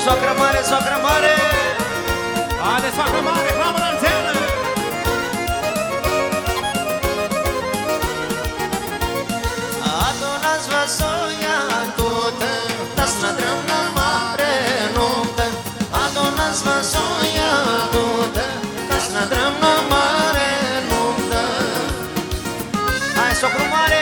Soacră mare, soacră mare. Haide, soacră mare, clamă la antenă. Adonați-vă soia tută, dați la drăm la mare nuntă. Adonați-vă soia tută, dați la drăm la mare nuntă. Hai, socru mare.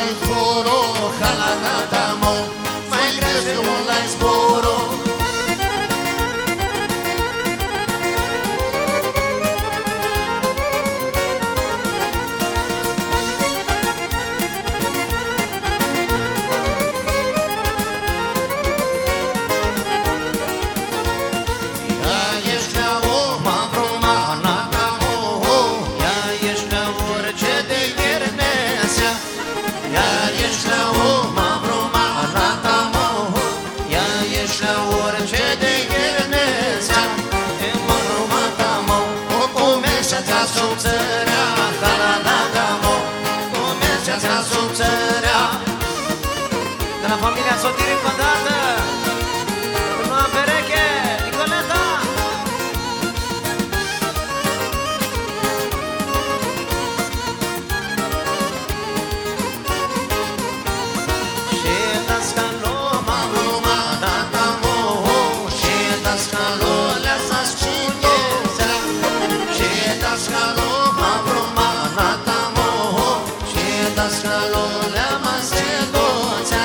zborul, halanata mo, mai crește mult la zborul. De la familia Sotiri încă o dată, Turnua în pereche, Nicoleta. Și dascalo magruma data moho, și dascalo leasa scingheza, și dascalo magruma data moho, și dascalo leama sedoța.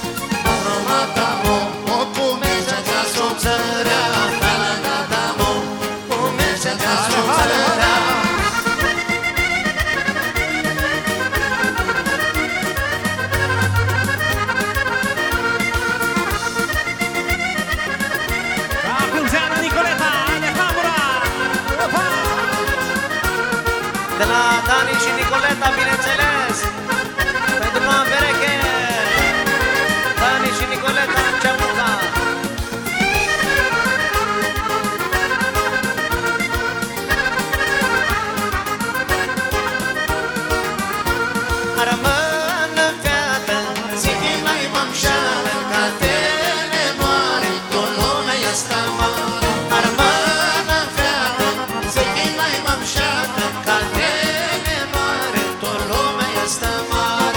De la Dani și Nicoleta, bineînțeles, pentru noua pereche, Dani și Nicoleta, Ceamuca. Rămână feată, zi-i mai mamșală, ca tine moare, tu lumea este mare. Rămână feată, zi-i mai mamșală, ca tine moare, tu lumea este mare.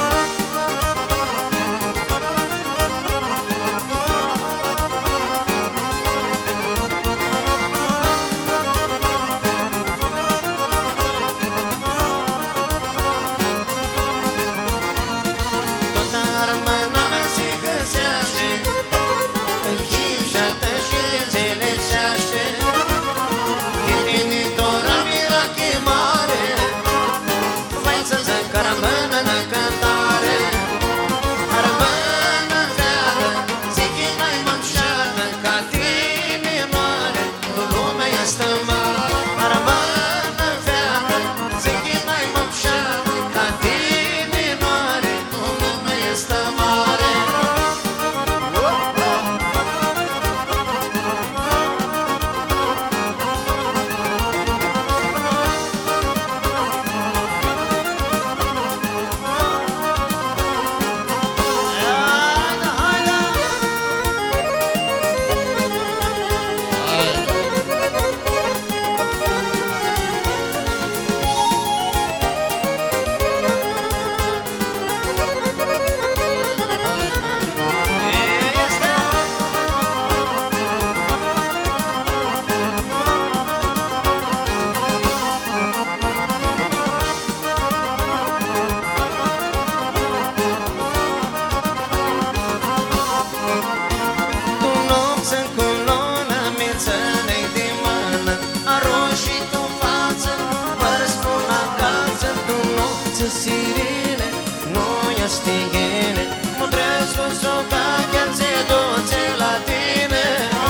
Sirene, noi stingene, mudresco sopra che se doce latine.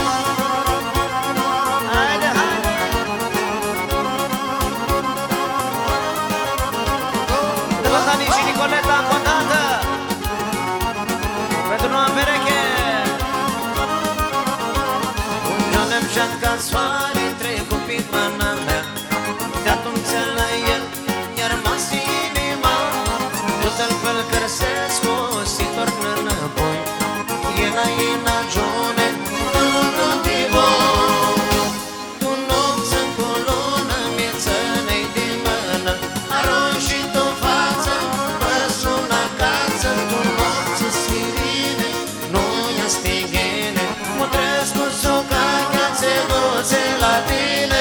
Haide, haide. De la Dani și Nicoleta încă o dată, pentru noua pereche. Un giorno am șat ca soare, trei copii mana mea, de atunci la el i-a rămas inima. Tot altfel crescesc și tornă înapoi, e la gione, nu ti voi. Tu nopți în colonă, miețănei din mână, aroșit o față, păs una cață. Tu nopți sirine, noi stingene, mutresc cu soca, ca se doce la tine.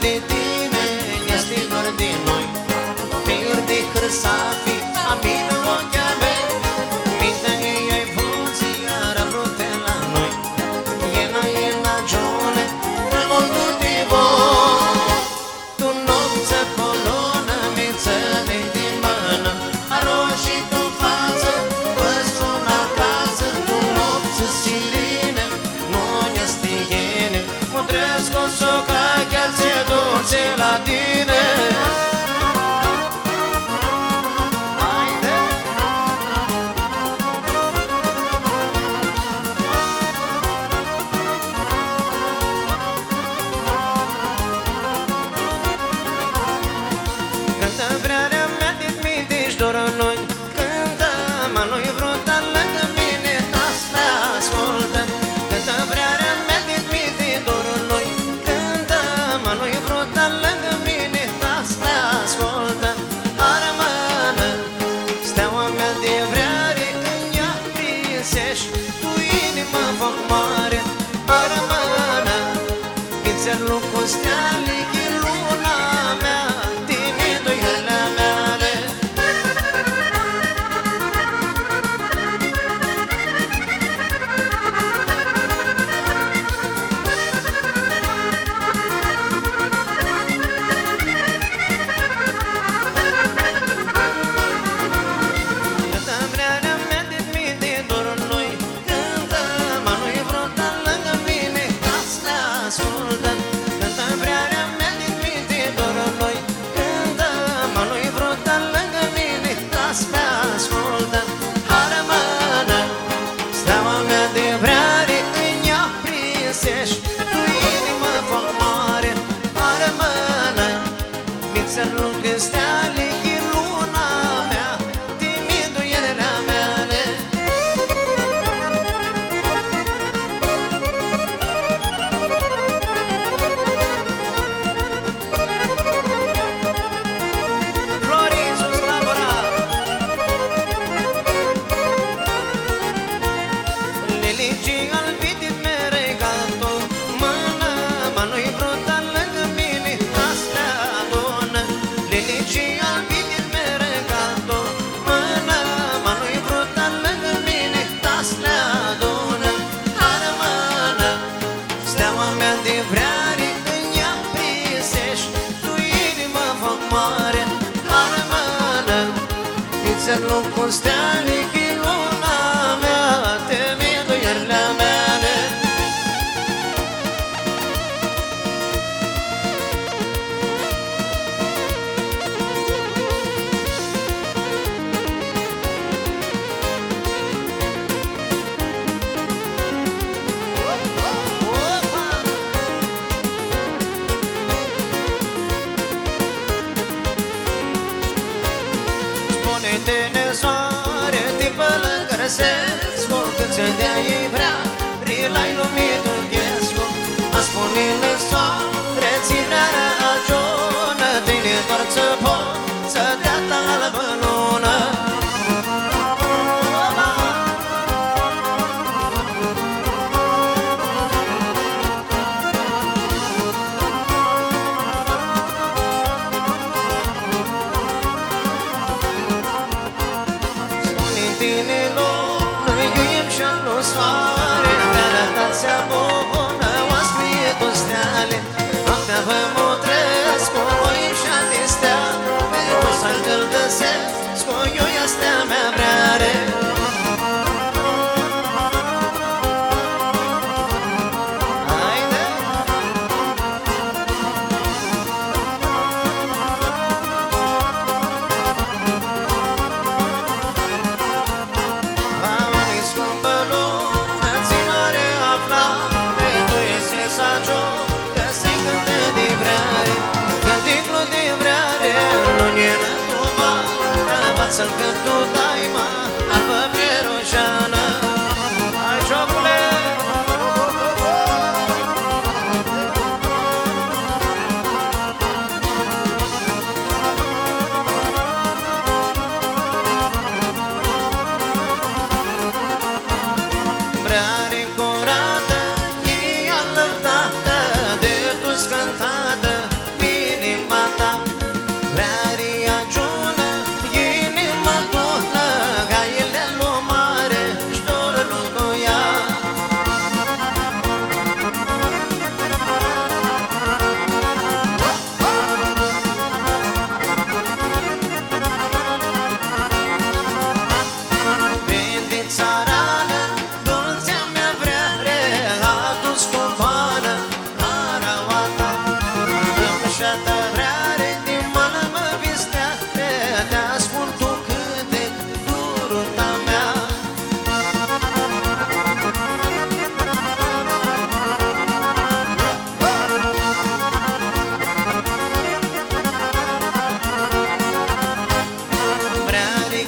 de tine, este doar de noi. Pierde hârsafi, amină ochea mea, mintea ei fuții, iar vrute la noi. Iena, gione, rămân cu tivo, tu nopță colonă, mițele din mână, aroșii tu față, păstun acasă, tu nopță siline, nu este iene, mă trăiesc o soca, chiar se duce la tine.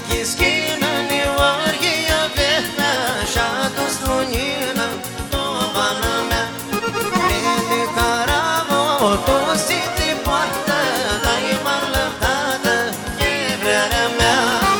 Chischină, Neorghia Vehna Și-a dus lunină Dovana mea De Caravo, toți te poartă Dar e m-ar lăptată E vrerea mea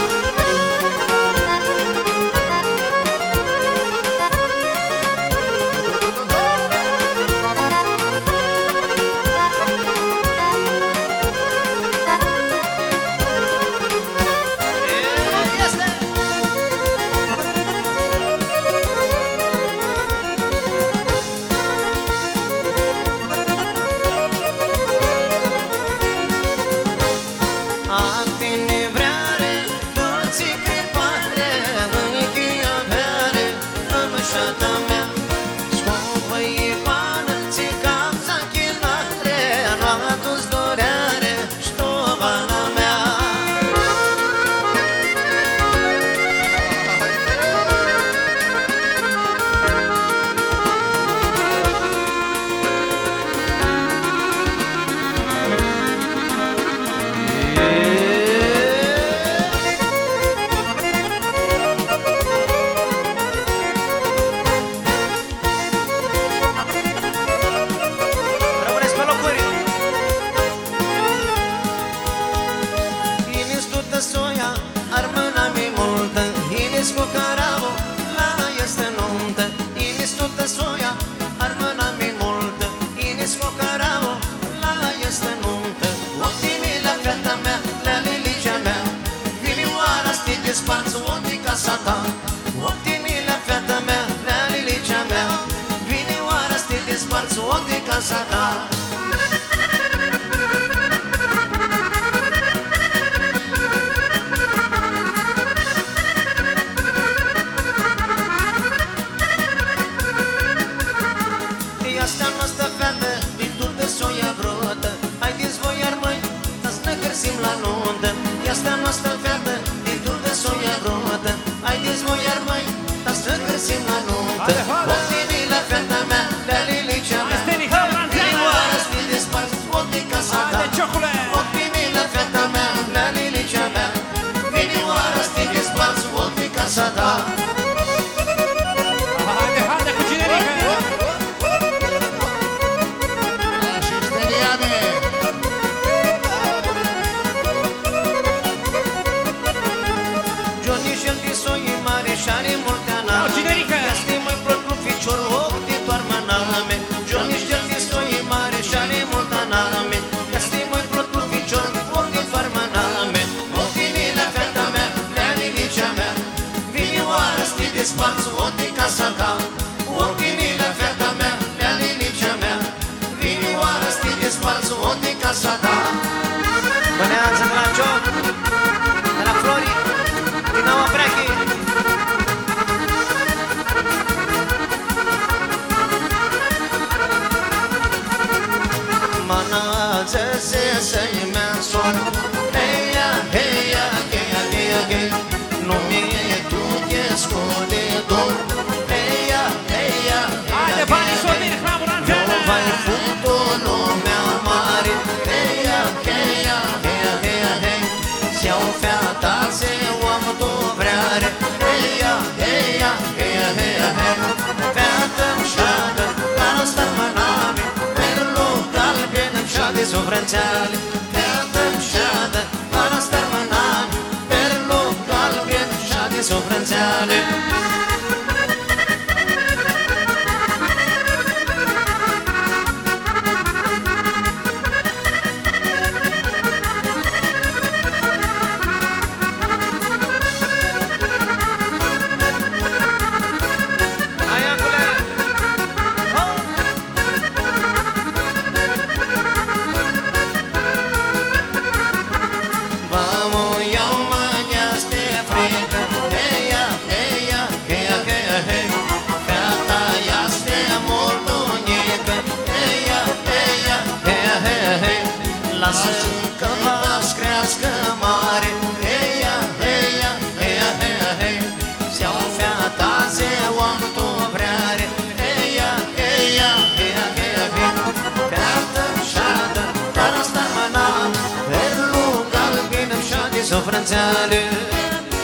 Sparți unde casa ta Optimile fata mea Lea Lilicea mea Vine oara să te desparți unde casa ta E asta noastră fată Din turtă s-o ia vrotă Haideți voi iar măi Să ne găsim la nuntă E asta noastră fată s-o ia vrotă Haideți voi iar măi Dar să găsim la nuntă Optimile fata mea Lea Lilicea mea Vinioară să te desparți Unde casa ta Optimile fata mea Lea Lilicea mea Vinioară să te desparți Unde casa ta Haide cu generică Și Steliane Și-are multe aname Este mai plăcut ficiorul ochi de toarmă n-ame Johnny Ștel de stoi mare Și-are multe aname Este mai plăcut ficiorul ochi de toarmă n-ame Optimile fata mea Lea Lilicea mea Vine oară să te desparți Unde casa ta Optimile fata mea Lea Lilicea mea Vine oară să te desparți Unde casa ta Băneață de la Joc De la Flori Din Aua Breachi Să-i mea-n-son Heia, heia, heia, heia, heia Nu mi-e tu te scode dor Heia, heia, heia, heia Nu vai fut-o lumea mare Heia, heia, heia, heia, heia Se-au feata, se-o am dovreare Heia, heia, heia, heia, heia Feată-mi șadă, dar ăsta mă-name Perlu galben-mi șade sufrățeale Feată-mi șadă, dar ăsta mă-name Perlu galben-mi șade sufrățeale Lasă-că v-aș crească mare Heia, heia, heia, heia, heia Se-au feata, se-o am tovrare Heia, heia, heia, heia, heia Feată-mi șadă, dar asta mă n-am Per lung albin-mi șade sofrânțeale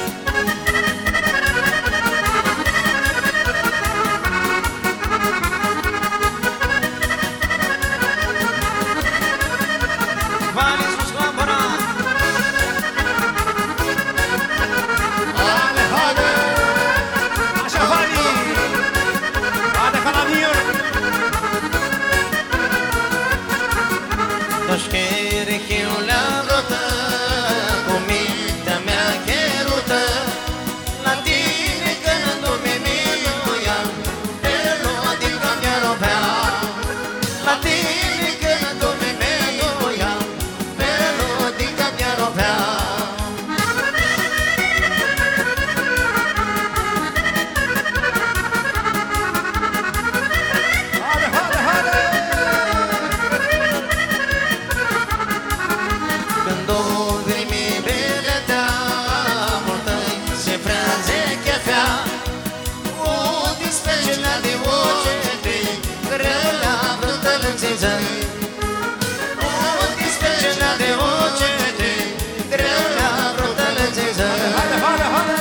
viață. O dispecenea de OCT, greu la brutălățiză. Haide, haide, haide!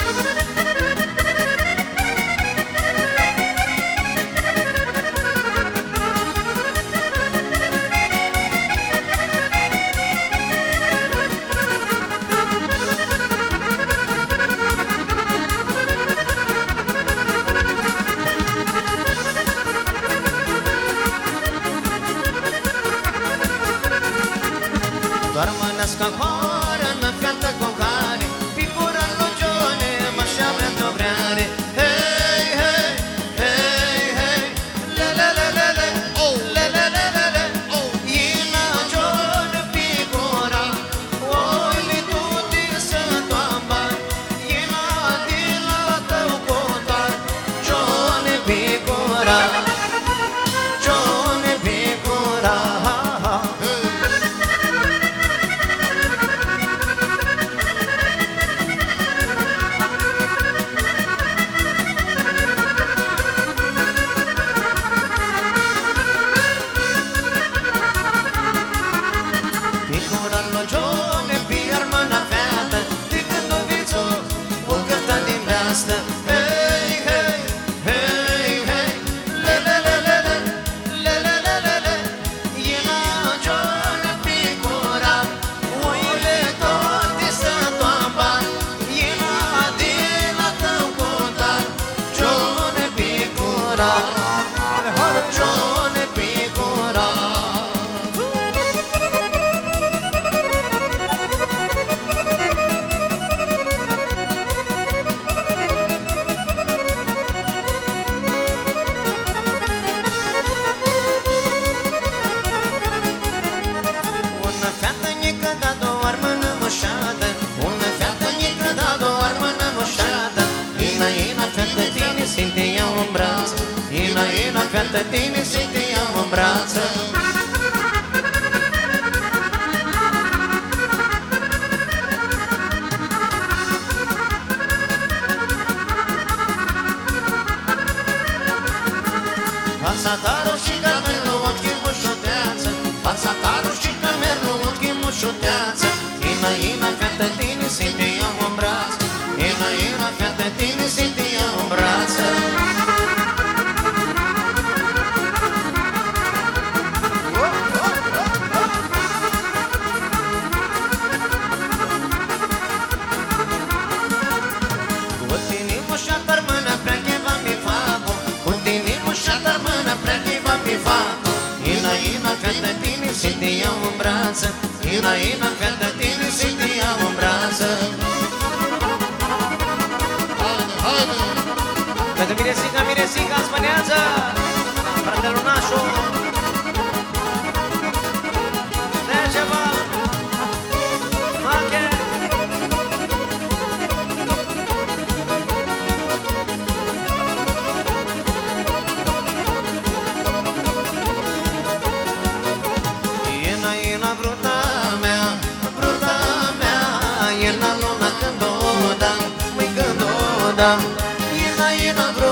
Doar mănăscă coară-nă feată cu care picură în lucione, mă-așa vrea dobreare. Hei, hei, hei, hei, le-le-le-le-le, le-le-le-le-le, ina gione picura, oile tutti să toamba, ina din la tău cotar, gione picura, gione picura. Gione, piar mâna feată, de când o vițo, o cărta din breastă. Hei, hei, hei, hei, le-le-le-le-le, le-le-le-le-le, ina gione picura, oile toate să toamba, ina din la tău contar, gione picura, gione picura. Ina, fetă tine, să te iau în brață. Fața ta roșită, merlu, ochii mușuteață, fața ta roșită, merlu, ochii mușuteață. Ina, fetă tine, să te iau în brață. Ina, fetă tine, să te iau în brață. Ina, fetă tine, să te iau în brață. Ina, fetă tine, să te iau în brață. Pentru Miresica, Miresica, spănează fratelunașu. Dă-i ceva Mache. Ina, bruta mea, ina luna când o dam, măi când o dam. Ina, bruta